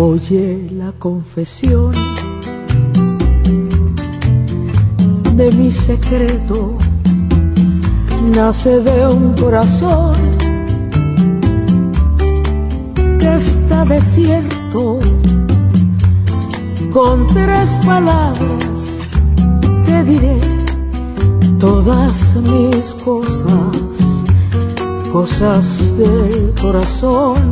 Oye la confesión de mi secreto, nace de un corazón que está desierto. Con 3 palabras te diré todas mis cosas, cosas del corazón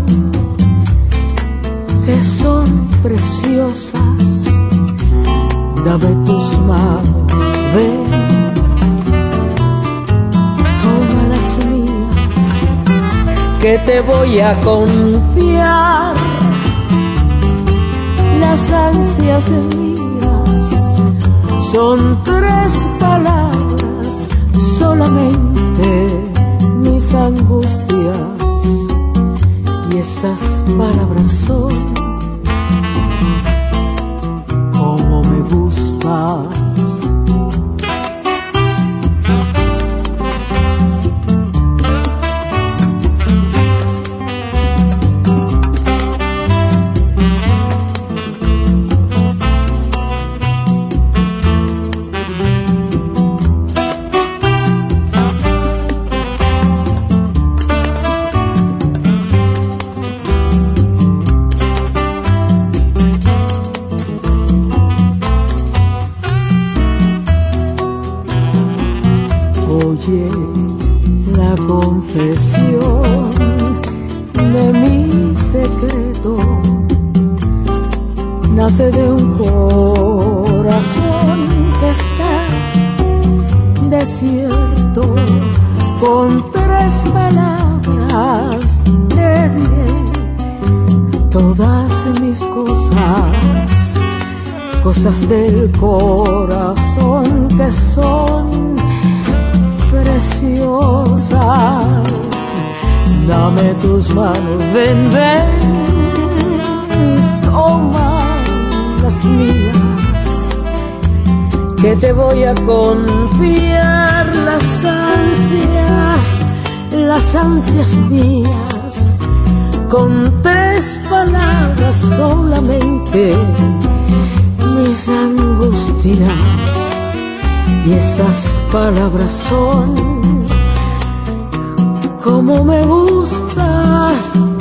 que son preciosas. Dame tus manos, ven, toma las mías, que te voy a confiar las ansias mías. Son 3 palabras solamente, mis angustias, y esas palabras son como me gustas. Oye la confesión de mi secreto, nace de un corazón que está desierto. Con 3 palabras te diré todas mis cosas, cosas del corazón que son preciosas. Dame tus manos, ven, ven, toma las mías, que te voy a confiar las ansias mías. Con 3 palabras solamente, mis angustias, y esas palabras son como me gustas.